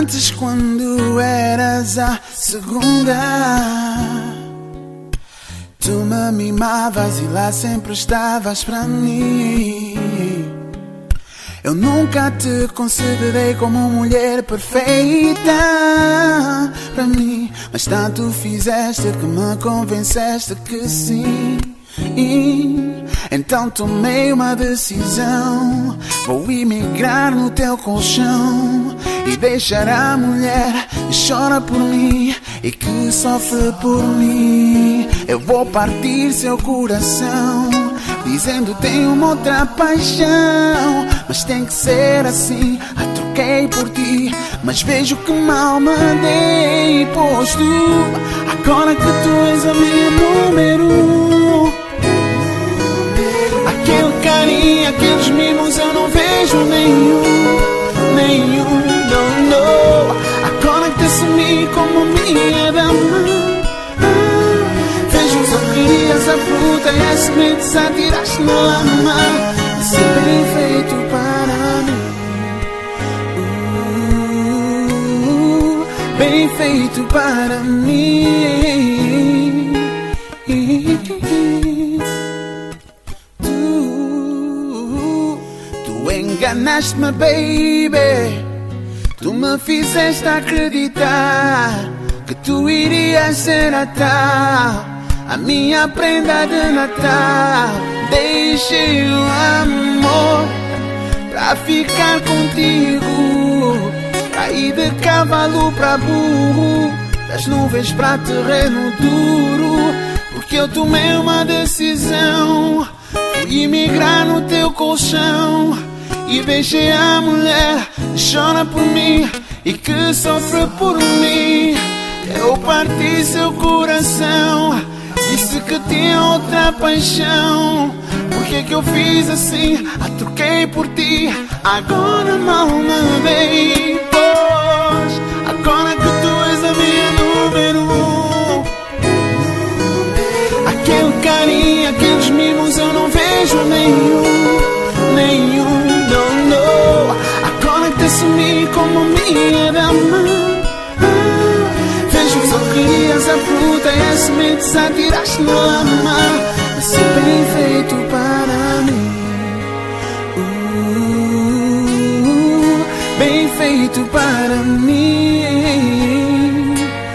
Antes, quando eras a segunda, tu me mimavas e lá sempre estavas pra mim. Eu nunca te considerei como mulher perfeita pra mim, mas tanto fizeste que me convenceste que sim. Então tomei uma decisão, vou imigrar no teu colchão e deixar a mulher que chora por mim e que sofre por mim. Eu vou partir seu coração, dizendo tenho uma outra paixão, mas tem que ser assim, a troquei por ti, mas vejo que mal me dei. Pois tu, agora que tu és a minha número, aquele carinho, aqueles mimos eu não vejo nenhum, não, não. Agora que te assumi como minha dama, vejo os orquídeas, a fruta e as sementes a tirar-se na lama. Isso é bem feito para mim, bem feito para mim. Tu enganaste-me, baby. Tu me fizeste acreditar que tu irias ser a tal, a minha prenda de Natal. Deixei o amor pra ficar contigo, caí de cavalo pra burro, das nuvens pra terreno duro, porque eu tomei uma decisão. Fui imigrar no teu colchão e deixei a mulher que chora por mim e que sofre por mim. Eu parti seu coração, disse que tinha outra paixão. Por que eu fiz assim? A troquei por ti, agora mal me dei. Pois agora que tu és a minha número, aquele carinho, aqueles mimos eu não vejo nenhum, não, não. Agora que te assumi como minha dama, vejo os orquídeas, a fruta e as sementes a tirar-se na lama. Isso é bem feito para mim, bem feito para mim.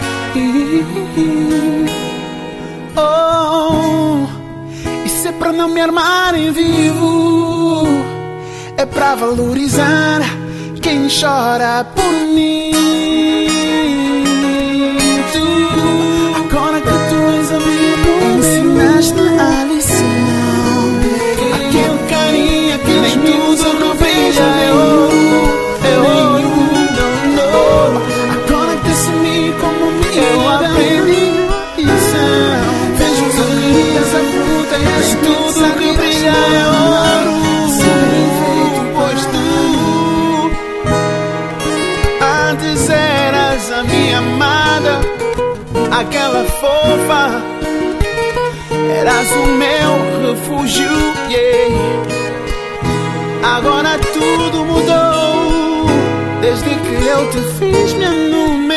Oh, isso é pra não me armar em vivo, é pra valorizar quem chora por mim. Tu, agora que tu és a minha número, ensinaste-me a lição. Aquele carinho, aqueles mimos eu não vejo, é ouro, não. Agora que te assumi como minha, eu aprendi lição. Vejo os orquídeas, a fruta e as tudo que brilha é ouro. Pois tu antes eras a minha amada, aquela fofa, eras o meu refúgio, yeah. Agora tudo mudou, desde que eu te fiz minha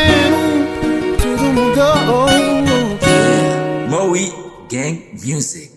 número, tudo mudou. Moe Gang Music.